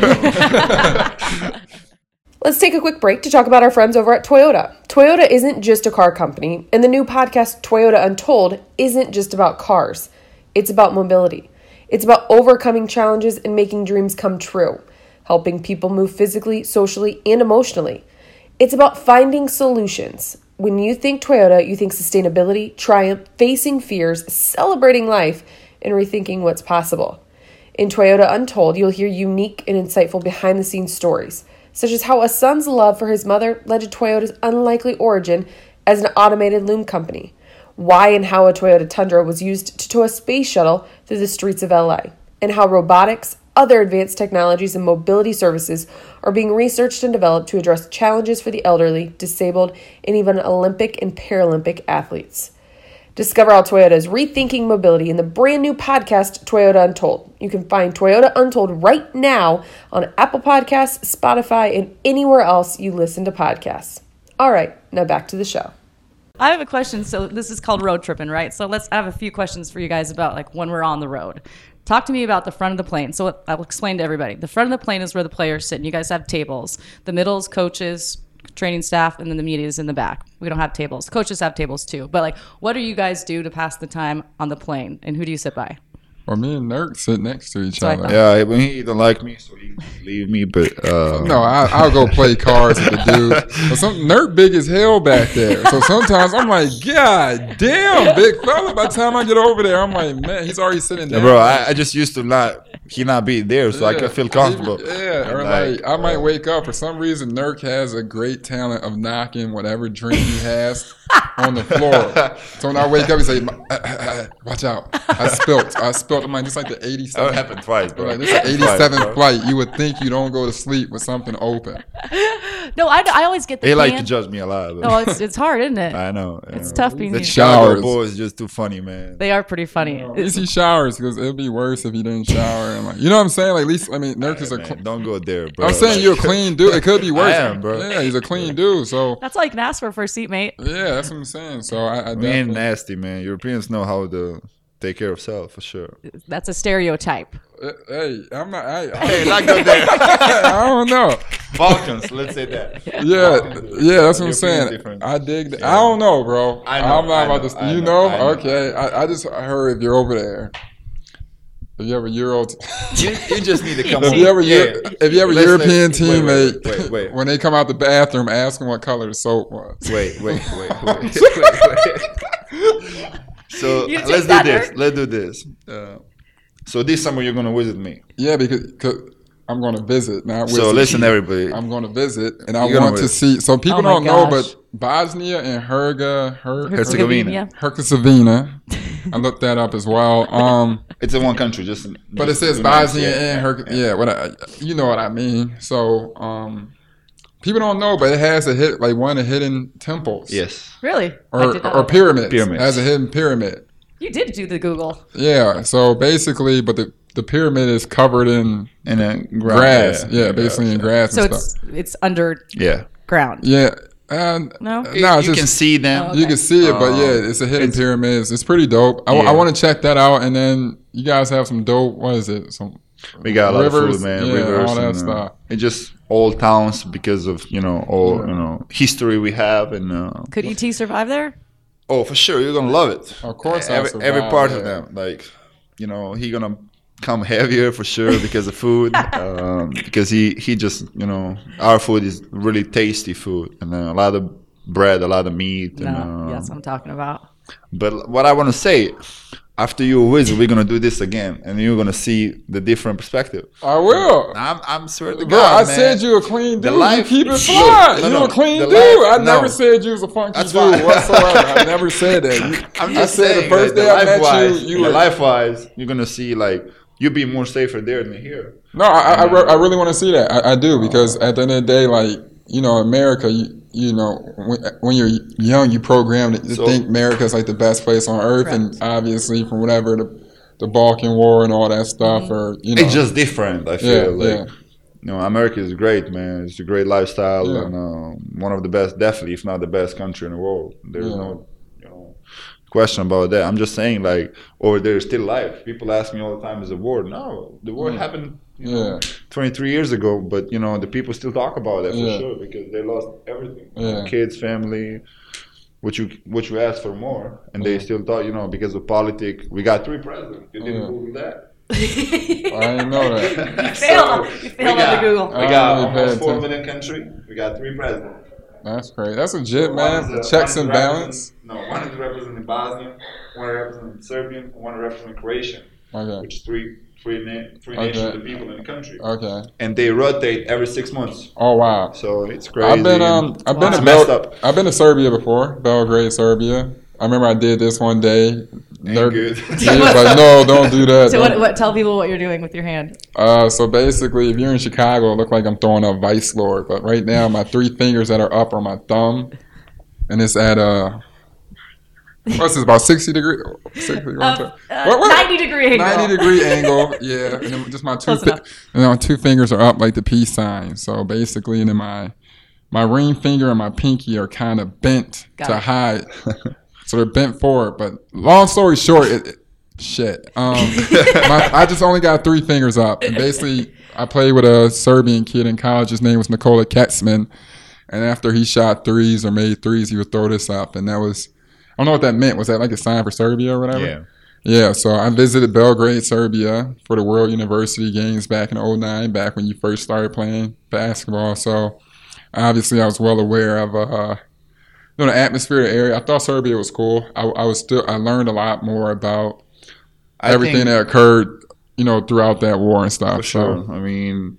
car. Let's take a quick break to talk about our friends over at Toyota. Toyota isn't just a car company, and the new podcast, Toyota Untold, isn't just about cars. It's about mobility. It's about overcoming challenges and making dreams come true, helping people move physically, socially, and emotionally. It's about finding solutions. When you think Toyota, you think sustainability, triumph, facing fears, celebrating life, and rethinking what's possible. In Toyota Untold, you'll hear unique and insightful behind-the-scenes stories, such as how a son's love for his mother led to Toyota's unlikely origin as an automated loom company, why and how a Toyota Tundra was used to tow a space shuttle through the streets of L A, and how robotics, other advanced technologies, and mobility services are being researched and developed to address challenges for the elderly, disabled, and even Olympic and Paralympic athletes. Discover how Toyota is rethinking mobility in the brand new podcast, Toyota Untold. You can find Toyota Untold right now on Apple Podcasts, Spotify, and anywhere else you listen to podcasts. All right, now back to the show. I have a question. So this is called road tripping, right? So let's I have a few questions for you guys about like when we're on the road. Talk to me about the front of the plane. So I'll explain to everybody. The front of the plane is where the players sit. And you guys have tables. The middle is coaches, training staff, and then the media is in the back. We don't have tables. Coaches have tables too. But like, what do you guys do to pass the time on the plane? And who do you sit by? Well, me and Nurk sit next to each So I other. thought- Yeah, when he don't like me, so he leave me. But uh, No, I, I'll go play cards with the dude. But some Nurk big as hell back there. So sometimes I'm like, God damn, big fella. By the time I get over there, I'm like, man, he's already sitting yeah, down. bro, I, I just used to not he not be there, so I can feel comfortable. Yeah, or Like, like I might uh, wake up. For some reason, Nurk has a great talent of knocking whatever drink he has on the floor. So when I wake up, he say, "Watch out! I spilt. I spilt." I'm like, "This like the That eighty-seventh." happened twice, bro. Like, this is the eighty-seventh flight. You would think you don't go to sleep with something open. No, I, I always get the They like can- to judge me a lot. No, it's it's hard, isn't it? I know. It's yeah. tough being The you. Chicago Showers. boys is just too funny, man. They are pretty funny. At least he showers because it'd be worse if he didn't shower. And like, you know what I'm saying? Like, at least I mean, Nurk is a. Man, Cl- don't go there, bro. I'm saying Like- you're a clean dude. It could be worse. I am, bro. Yeah, he's a clean dude. So That's all you can ask for for a seatmate. yeah, that's what I'm saying. So I, I We ain't definitely. nasty, man. Europeans know how to take care of self for sure. That's a stereotype. Uh, Hey, I'm not. I, I, Hey, not go there. I don't know. Balkans, let's say that. Yeah, yeah, that's what I'm Europeans saying. different. I dig. That. Yeah. I don't know, bro. I know, I'm not I about know, to. I You know, know? I know. Okay. I, I just heard if you're over there. If you have a Euro, t- You, you just need to come if on. you ever, Yeah. if you have a Let's- European let's- wait, wait, teammate, wait, wait, wait. when they come out the bathroom, ask them what color the soap was. Wait, wait, wait, wait, wait, wait. So You take let's do that, this. Nurk? Let's do this. Uh, so this summer you're gonna visit me. Yeah, because cause I'm going to visit. Not So visit. listen, everybody. I'm going to visit, and I You're gonna want to visit. see. So people Oh my don't know, gosh. but Bosnia and Herga, Her, Herzegovina. Yeah. Herzegovina I looked that up as well. Um, It's in one country, just. but just it says do not- Bosnia and her. Yeah, what I, you know what I mean. So um, people don't know, but it has a hit like one of the hidden temples. Yes. Really? I Or did not or know. pyramids. Pyramids. It has a hidden pyramid. You did do the Google. Yeah. So basically, but the the pyramid is covered in And then grass. Yeah, basically in grass So and it's stuff. it's underground. Yeah. Yeah. And No? no, you it's you just, can see them. you can see it, but Um, yeah, it's a hidden it's- pyramid. It's, it's pretty dope. I, Yeah. I want to check that out, and then you guys have some dope. What is it? Some We got a lot rivers, of food, man. yeah, Rivers, all that and, uh, stuff. It's just old towns because of you know all you know history we have and. Uh, Could E T survive there? oh, for sure, you're gonna love it. Of course I'll every, survive, every part yeah. of them. Like, you know, he gonna come heavier for sure because of food. um, because he he just you know our food is really tasty food and uh, a lot of bread, a lot of meat. No. And, uh, That's what I'm talking about. But what I want to say, after you visit, we're gonna do this again, and you're gonna see the different perspective. I will. I'm, I'm swear to Bro, God, I man. said you a clean The dude. life- you keep it Look, fly. no, you no, a clean the dude. life- I no. never said you was a funky That's dude fine. whatsoever. I never said that. You, I'm I just said saying, the first like, day I met life-wise, you, you the were. life-wise, you're gonna see like you be more safer there than here. No, I, I, I, re- I really want to see that. I, I do because at the end of the day, like you know, America, you, you know, when, when you're young, you programmed to So- think America's like the best place on earth, and Correct. obviously from whatever the the Balkan War and all that stuff, or you know, It's just different. I feel Yeah, like yeah. you know, America is great, man. It's a great lifestyle Yeah. and uh, one of the best, definitely, if not the best country in the world. There's Yeah. no, you know, question about that. I'm just saying, like over there is still life. People ask me all the time, "Is a war?" No, the war Yeah. happened, you Yeah. know, twenty-three years ago. But you know, the people still talk about that for Yeah. sure because they lost everything, Yeah. kids, family. What you what you ask for more, and Yeah. they still thought, you know, because of politics, we got three presidents. You didn't Yeah. Google that. I didn't know that. You failed. You failed on the Google. We I got really almost paid four attention. million country. We got three presidents. That's great. That's legit, One man. is, uh, Checks one and is balance. representing- No, one is representing Bosnia, one representing Serbian, one representing Croatian, Okay. which is three three na- three Okay. nations of people in the country, Okay. and they rotate every six months. Oh wow. So it's crazy. I've been um I've been It's to messed Bel- up. I've been to Serbia before, Belgrade, Serbia. I remember I did this one day. Ain't They're- good. He was like, no, don't do that. So Don't- what, what? Tell people what you're doing with your hand. Uh, so basically, if you're in Chicago, it look like I'm throwing a vice lord. But right now, my three fingers that are up are my thumb, and it's at uh, what's this about sixty degree? sixty, Uh, uh, What- what? ninety degree angle. ninety degree angle. Yeah, and then just my two, Close fi- enough. and then my two fingers are up like the peace sign. So basically, and then my my ring finger and my pinky are kind of bent Got to it. hide. So they're bent forward. But long story short, it, it, shit. Um, my, I just only got three fingers up. And basically, I played with a Serbian kid in college. His name was Nikola Ketsman. And after he shot threes or made threes, he would throw this up. And that was, I don't know what that meant. Was that like a sign for Serbia or whatever? Yeah. Yeah, so I visited Belgrade, Serbia for the World University Games back in oh nine, back when you first started playing basketball. So obviously I was well aware of uh, you know, the atmosphere of the area. I thought Serbia was cool. I, I was still I learned a lot more about I everything think- that occurred, you know, throughout that war and stuff. For sure. So I mean,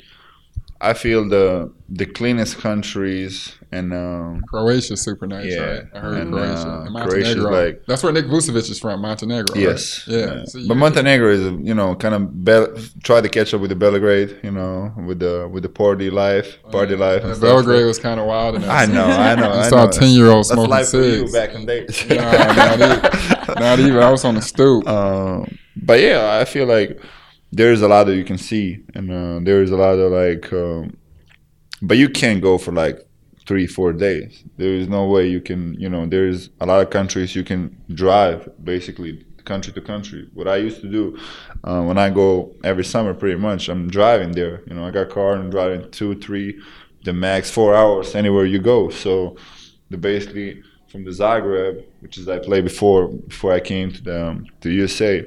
I feel the the cleanest countries and um, Croatia's super nice, Yeah, right? I heard and, Croatia. uh, And Croatia's Montenegro. like- That's where Nick Vucevic is from, Montenegro. right? yes, Yeah. yeah. So you- But Montenegro is you know kind of be- try to catch up with the Belgrade, you know, with the with the party life, party life. And and stuff. Belgrade was kind of wild. In that I know, I know. You I saw know. a ten-year-old That's smoking life for you cigs. back in the days. No, not even. Not even. I was on the stoop. Um, but yeah, I feel like there's a lot that you can see, and uh, there's a lot of like, um, but you can't go for like three, four days. There is no way you can, you know, there's a lot of countries you can drive basically country to country. What I used to do uh, when I go every summer, pretty much, I'm driving there. You know, I got a car and I'm driving two, three, the max four hours anywhere you go. So the basically from the Zagreb, which is I played before before I came to the um, to U S A.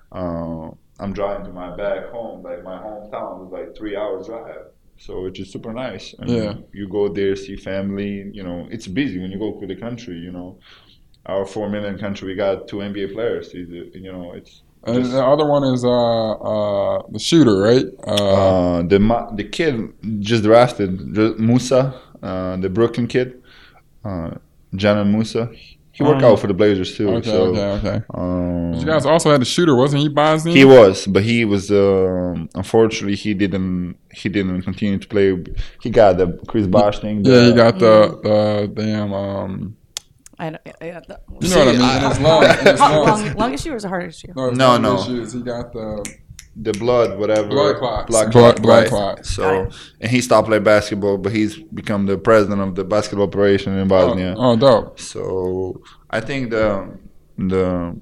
Uh, I'm driving to my back home, like my hometown, is like three hours drive. So which is super nice. And Yeah. you go there, see family. You know, it's busy when you go to the country. You know, our four million country, we got two N B A players. You know, it's And just, the other one is uh uh the shooter, right? Uh, uh, the ma- the kid just drafted J- Musa, uh, the Brooklyn kid, uh, Janan Musa. He worked Um, out for the Blazers too. Okay, so, okay, okay. Um, You guys also had a shooter, wasn't he, Bosnian? he was, but he was. Um, unfortunately, he didn't. He didn't continue to play. He got the Chris Bosh thing. Yeah, he the- got the the damn. Um, I know. Yeah, the, you know what I mean? I- In his lung, in his long, lungs. long issue or is it hard issue? No, it's No, lung no. issues. He got the. the blood, whatever. Blood clots. Blood, Blood- clot, blood right. clots. So, and he stopped playing basketball, but he's become the president of the basketball operation in Bosnia. Oh, oh, dope. So, I think the the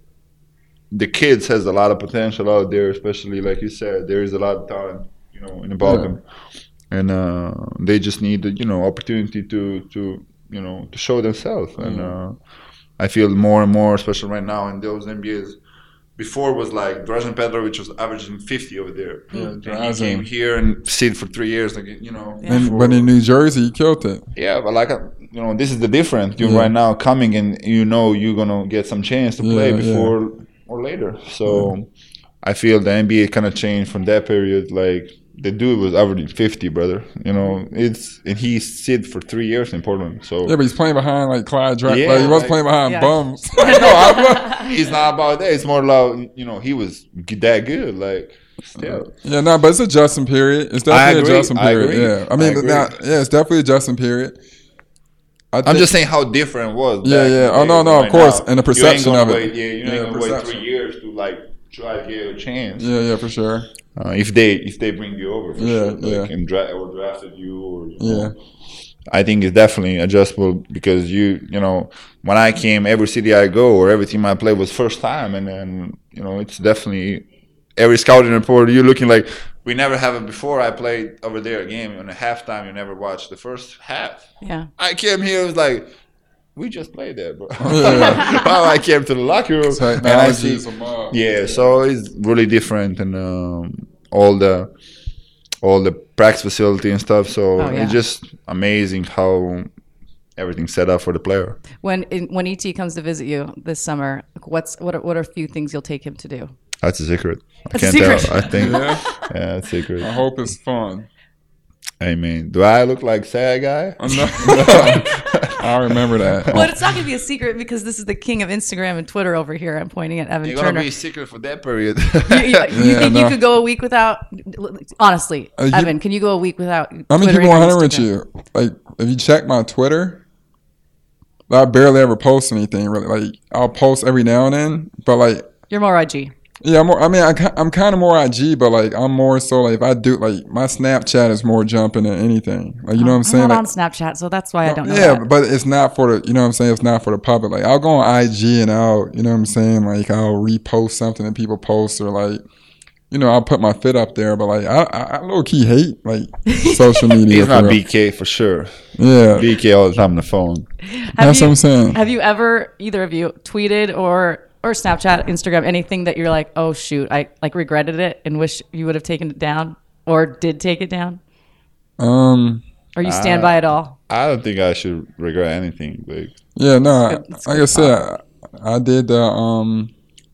the kids has a lot of potential out there, especially like you said, there is a lot of talent, you know, in the Balkan, and uh, they just need the you know opportunity to to you know to show themselves. Mm. And uh, I feel more and more, especially right now in those N B As. Before was like Dražen Petrovic was averaging fifty over there. Yeah, And he Dražen. came here and stayed for three years, like you know. And, before- but in New Jersey, he killed it. yeah, but like uh, you know, this is the difference. You're Yeah. right now coming and you know you're gonna get some chance to play Yeah, before or later. So I feel the N B A kind of changed from that period. Like the dude was averaging fifty, brother. You know, it's and he stayed for three years in Portland. So Yeah, but he's playing behind like Clyde Drexler. Yeah, like, he was like- playing behind Yeah. bums. no, I'm, it's not about that. It's more like you know he was that good. Like still. Yeah, no, but it's adjustment period. It's definitely agree. adjustment I period. agree. Yeah, I I mean, agree. now, yeah, it's definitely adjustment period. I I'm think- just saying how different it was. Yeah, back in yeah. the Oh, day no, no, of right course. now. And the You ain't perception gonna of it. wait, Yeah, you Yeah, ain't gonna wait perception. three years to like try to get a chance. Yeah, yeah, for sure. Uh, if they if they bring you over, for Yeah, sure, like, yeah. and dra- or drafted you, or you Yeah. know. I think it's definitely adjustable because you you know when I came, every city I go or every team I play was first time, and then you know it's definitely every scouting report you're looking like we never have it before. I played over there a game and a halftime. You never watched the first half. Yeah. I came here, it was like, we just played that, bro. Yeah. Well, I came to the locker room and I Technology see, is a mob. yeah, so it's really different and um, all the all the practice facility and stuff. So Oh, yeah. it's just amazing how everything's set up for the player. When in, when E T comes to visit you this summer, what's what are, what are a few things you'll take him to do? That's a secret. I That's a can't secret. tell. I think, Yeah. yeah, it's a secret. I hope it's fun. I mean, do I look like sad guy? I'm not- I remember that. Well, it's not going to be a secret because this is the king of Instagram and Twitter over here. I'm pointing at Evan You're gonna Turner. be a secret for that period. you you- you Yeah, think you no. could go a week without? Honestly, Uh, you- Evan, can you go a week without? I mean, Twittering people or one hundred with Instagram? you. Like, if you check my Twitter, I barely ever post anything really. Like, I'll post every now and then, but like, You're more I G. yeah, I'm more, I mean, I, ki- I'm kind of more I G, but like, I'm more so like, if I do, like, my Snapchat is more jumping than anything. Like, you know what I'm saying? I'm not Like, on Snapchat, so that's why I don't know. yeah, that. but it's not for the, you know what I'm saying? It's not for the public. Like, I'll go on I G and I'll, you know what I'm saying? Like, I'll repost something that people post or like, you know, I'll put my fit up there, but like, I, I, I low key hate like social media. He's for not real. B K for sure. Yeah, B K all the time on the phone. Have that's you, what I'm saying. Have you ever, either of you, tweeted or or Snapchat, Instagram, anything that you're like, oh shoot, I like regretted it and wish you would have taken it down or did take it down, Um, or you stand Uh, by it all? I don't think I should regret anything. Like, yeah, no, I- good- it's like good I said, I, I did the um,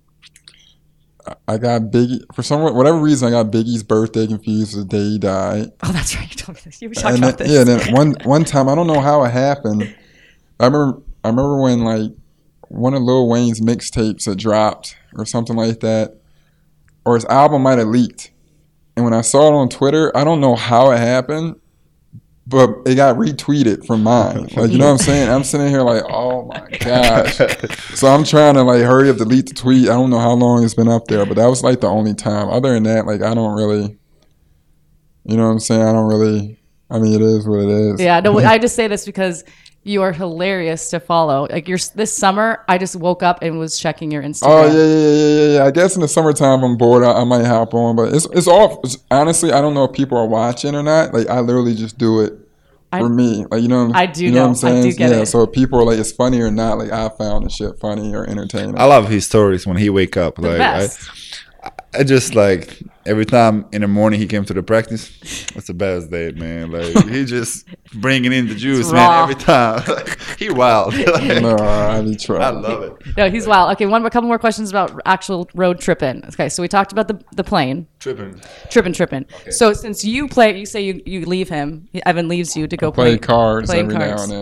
I- I got Biggie for some whatever reason. I got Biggie's birthday confused with the day he died. Oh, that's right. You told me this. You were talking And about then, this. yeah, then one one time I don't know how it happened. I remember I remember when like one of Lil Wayne's mixtapes had dropped or something like that, or his album might have leaked. And when I saw it on Twitter, I don't know how it happened, but it got retweeted from mine. Like, you know what I'm saying? I'm sitting here like, oh my gosh. So I'm trying to like hurry up, delete the tweet. I don't know how long it's been up there, but that was like the only time. Other than that, like I don't really, you know what I'm saying? I don't really, I mean, it is what it is. Yeah, no, I just say this because you are hilarious to follow. Like you're this summer, I just woke up and was checking your Instagram. Oh yeah, yeah, yeah, yeah, yeah, yeah. I guess in the summertime I'm bored. I, I might hop on, but it's it's off. It's, honestly, I don't know if people are watching or not. Like I literally just do it I- for me. Like you know, I do you know, know. what I'm saying? I do get yeah. it. So if people are like, it's funny or not, like I found the shit funny or entertaining. I love his stories when he wake up. The like, best. I, I just like every time in the morning he came to the practice. It's the best day, man. Like he just bringing in the juice, man. raw. Every time, like, he wild. Like, no, I be trying. I love it. No, he's wild. Okay, one a couple more questions about actual road tripping. Okay, so we talked about the the plane. Tripping. Tripping, tripping. So since you play, you say you, you leave him. Evan leaves you to go Play play, cards playing every cards. now and then.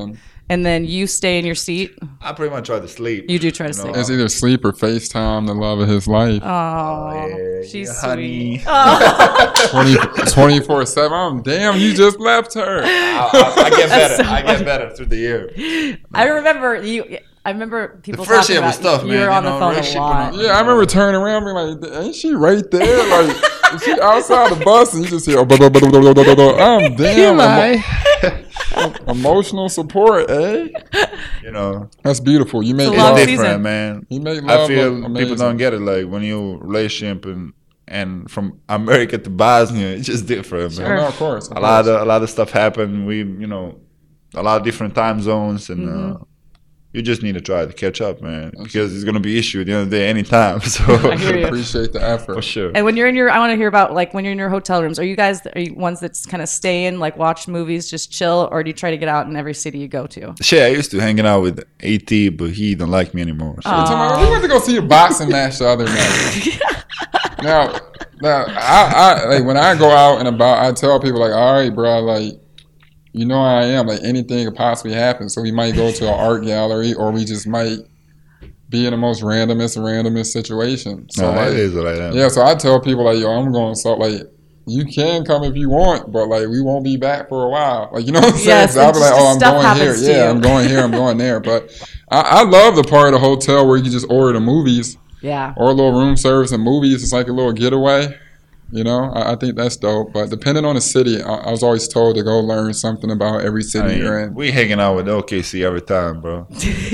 and then you stay in your seat. I pretty much try to sleep. You do try to know, sleep. It's either sleep or FaceTime, the love of his life. Oh, yeah, she's yeah, honey. sweet. Oh. twenty-four seven. Oh, damn, you just left her. I, I, I get better. so I get better through the year. I remember you. I remember people The first talking year was about tough, you man, were you on know, the phone a relationship lot. and Yeah, I remember turning around being like, ain't she right there? Like, is she outside the bus? And you just hear, oh, blah, blah, blah, blah, blah, blah, blah. I'm damn. Emo- emotional support, eh? You know, That's beautiful. You make It's a it's long love. season. different, man. You make love I feel look people amazing. don't get it. Like when you relationship and and from America to Bosnia, it's just different, Sure. man. No, of course. Of A lot course. of a lot of stuff happened. We, you know, a lot of different time zones, and Mm-hmm. uh, you just need to try to catch up, man, because it's gonna be issue at the end of the day anytime. So I hear you. Appreciate the effort. for sure. And when you're in your, I want to hear about like when you're in your hotel rooms. Are you guys are you ones that kind of stay in, like watch movies, just chill, or do you try to get out in every city you go to? Shit, I used to hanging out with AT, but he don't like me anymore. So. You talking about- We went to go see a boxing match the other night. now, now I, I like when I go out and about, I tell people like, all right, bro, like, you know how I am. Like anything could possibly happen. So we might go to an art gallery, or we just might be in the most randomest, randomest situation. So No, like, it is what I am. yeah. So I tell people like, yo, I'm going so like. You can come if you want, but like we won't be back for a while. Like you know what I'm saying? Yes, So I'll be and like, just oh, I'm stuff going here. happens to Yeah, you. I'm going here. I'm going there. But I, I love the part of the hotel where you can just order the movies Yeah. or a little room service and movies. It's like a little getaway. You know, I, I think that's dope. But depending on the city, I, I was always told to go learn something about every city I mean, you're in. we hanging out with O K C every time, bro.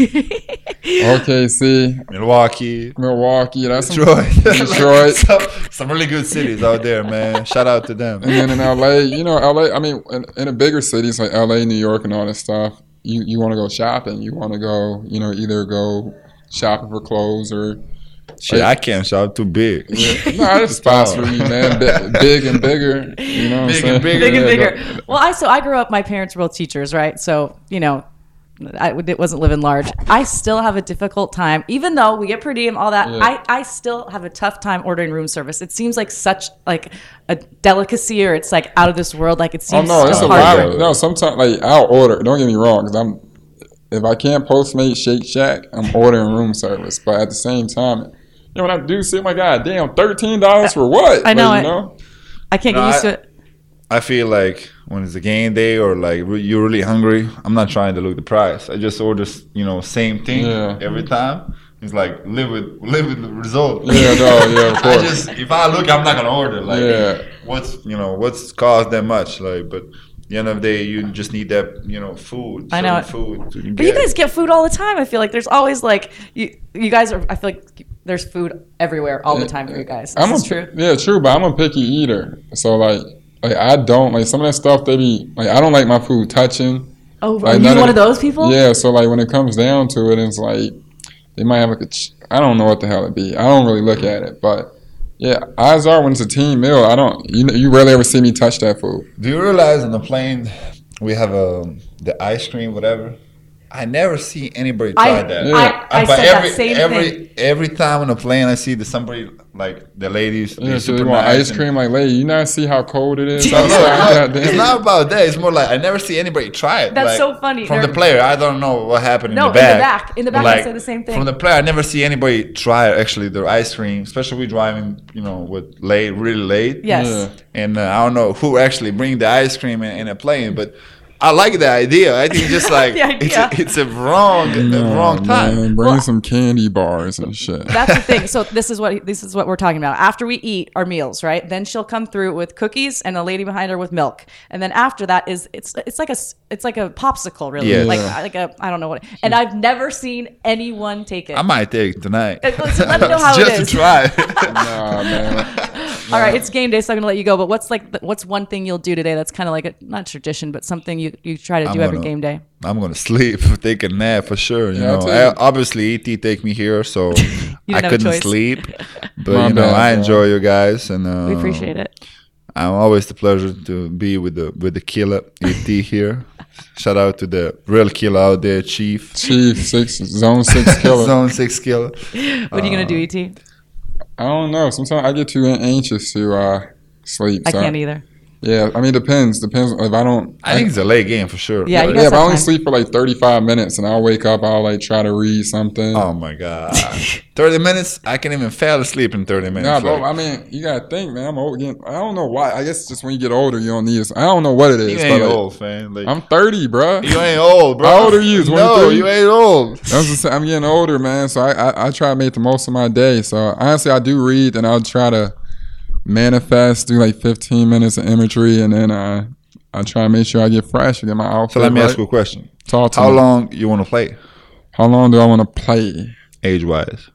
O K C, Milwaukee, Milwaukee, that's some- Detroit, Detroit. some, some really good cities out there, man. Shout out to them. And then in L A, you know, L A, I mean, in, in the bigger cities like L A, New York, and all that stuff, you, you want to go shopping. You want to go, you know, either go shopping for clothes or. Shit, I can't shop too big. Yeah. No, there's spots for you, man. Big, big and bigger. You know what Big I'm and saying? bigger. Big and Yeah, bigger. go- Well, I so I grew up. My parents were both teachers, right? So you know, I it wasn't living large. I still have a difficult time, even though we get per diem, all that. Yeah. I I still have a tough time ordering room service. It seems like such like a delicacy, or it's like out of this world. Like it Oh seems no, it's a so lot. hard. Of, no, sometimes like I'll order. Don't get me wrong, because I'm if I can't Postmate Shake Shack, I'm ordering room service. But at the same time, you know, when I do see, my God, damn, thirteen dollars for what? I know Like, it. you know? I can't get No, used I- to it. I feel like when it's a game day or like re- you're really hungry, I'm not trying to look the price. I just order, you know, same thing Yeah. every time. It's like live with live with the result. Yeah, no, yeah, of I course. just if I look, I'm not gonna order. Like, Yeah. what's you know what's cost that much? Like, but at the end of the day, you just need that you know food. I know certain food. to But you get. guys get food all the time. I feel like there's always like you. You guys are. I feel like there's food everywhere all the time for you guys. This I'm is a, true. Yeah, true, but I'm a picky eater. So like, like I don't like some of that stuff they be like. I don't like my food touching. Oh, Like, are you none one of of those people? Yeah, so like when it comes down to it, it's like they might have like a. ch- I don't know what the hell it be. I don't really look at it, but yeah, odds are when it's a team meal, I don't. You know, you rarely ever see me touch that food. Do you realize on the plane we have um, the ice cream, whatever? I never see anybody try I, that. Yeah. I, I but said every that same every thing. every time on the plane, I see that somebody like the ladies. Yeah, they're so they super want nice ice and- cream, like, lady, you not see how cold it is No, no, outside? no, it's not about that. It's more like I never see anybody try it. That's Like, so funny. From They're- the player, I don't know what happened No, in the in the back. back. In the But, back, I say the same thing. From the player, I never see anybody try actually their ice cream, especially we driving, you know, with late, really late. Yes. Yeah. And uh, I don't know who actually bring the ice cream in, in a plane, but I like the idea. I think just like The it's, idea. a, it's a wrong, a wrong time. Man, bring some candy bars and shit. That's the thing. So this is what this is what we're talking about. After we eat our meals, right? Then she'll come through with cookies and a lady behind her with milk. And then after that is it's it's like a s- it's like a popsicle, really. Yes. Like Yeah. like a I don't know what. And I've never seen anyone take it. I might take it tonight. Uh, listen, let me know how it just is. to try. Nah, man. All right, it's game day, so I'm gonna let you go. But what's like the, what's one thing you'll do today that's kind of like a not tradition, but something you, you try to do I'm every gonna- game day? I'm gonna sleep, take a nap for sure. You Yeah, I'll know, tell you. I, obviously E T take me here, so You I didn't have a couldn't choice. sleep. But My you know, bad, I bro. enjoy you guys, and uh, We appreciate it. I'm always the pleasure to be with the with the killer E T here. Shout out to the real killer out there, Chief. Chief six zone six killer. Zone six killer. What are you gonna do, E T? I don't know. Sometimes I get too anxious to uh, sleep. I so can't either. Yeah, I mean, depends. Depends if I don't. I think it's a late game for sure. Yeah, you Yeah, guys if I have only time. sleep for like thirty-five minutes and I'll wake up, I'll like try to read something. Oh my god, thirty minutes? I can even fail asleep in thirty minutes. Nah, bro. like- I mean, you gotta think, man. I'm old again. I don't know why. I guess just when you get older, you don't need it. I don't know what it is. you but, ain't like, old, man. Like, I'm thirty, bro. you ain't old, bro. How old are you? No, twenty-three? you ain't old. That's just, I'm getting older, man. So I, I I try to make the most of my day. So honestly, I do read, and I'll try to manifest, do like fifteen minutes of imagery, and then uh, I try to make sure I get fresh, get my outfit. So let me right. ask you a question. Talk to How me. long you want to play, How long do I want to play? age wise?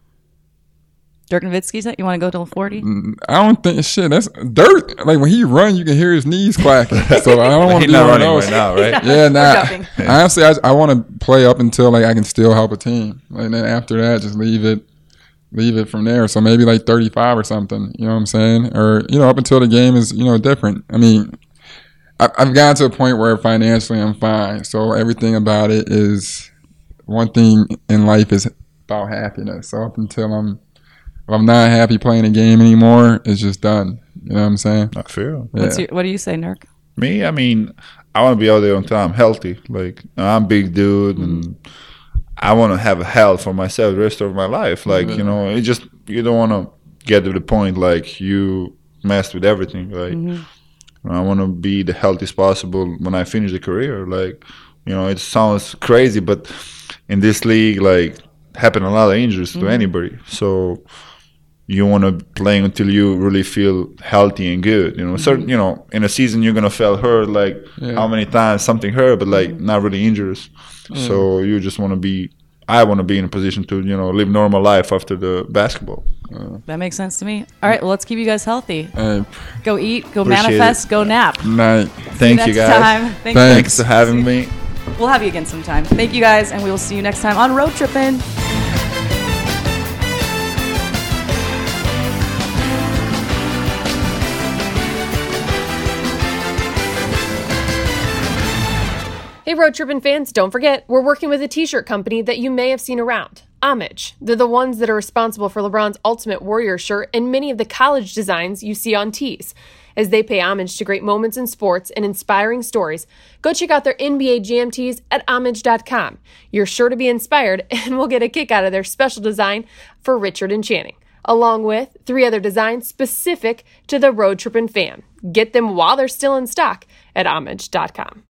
Dirk Nowitzki, you want to go till forty? I don't think shit. That's dirt. Like when he run, you can hear his knees clacking. So I don't want to He's be not one of running those. right now, right? Yeah, nah. ducking. Honestly, I, I want to play up until like I can still help a team, and then after that, just leave it, leave it from there. So maybe like thirty-five or something. You know what I'm saying? Or you know, up until the game is you know different. I mean, I, I've gotten to a point where financially I'm fine. So everything about it is one thing in life is about happiness. So up until I'm, if I'm not happy playing a game anymore, it's just done. You know what I'm saying? I feel. What's Yeah. your, what do you say, Nurk? Me, I mean, I want to be out there until I'm healthy. Like I'm a big dude, and I want to have health for myself the rest of my life. Like you know, it just you don't want to get to the point like you messed with everything. Like I want to be the healthiest possible when I finish the career. Like you know, it sounds crazy, but in this league, like happen a lot of injuries to anybody. So you want to play until you really feel healthy and good. You know, certain you know, in a season you're gonna feel hurt like Yeah. how many times something hurt, but like not really injuries. So you just want to be. I want to be in a position to you know live normal life after the basketball. That makes sense to me. All right, well, let's keep you guys healthy. Hey, Go eat, go Appreciate manifest, it. go nap. night. Thank Next you guys. time. Thank Thanks. Thanks for having me. We'll have you again sometime. Thank you guys, and we will see you next time on Road Trippin'. Hey, Road Trippin' fans, don't forget, we're working with a t-shirt company that you may have seen around. Homage. They're the ones that are responsible for LeBron's Ultimate Warrior shirt and many of the college designs you see on tees. As they pay homage to great moments in sports and inspiring stories, go check out their N B A Jam tees at homage dot com. You're sure to be inspired and will get a kick out of their special design for Richard and Channing, along with three other designs specific to the Road Trippin' fan. Get them while they're still in stock at homage dot com.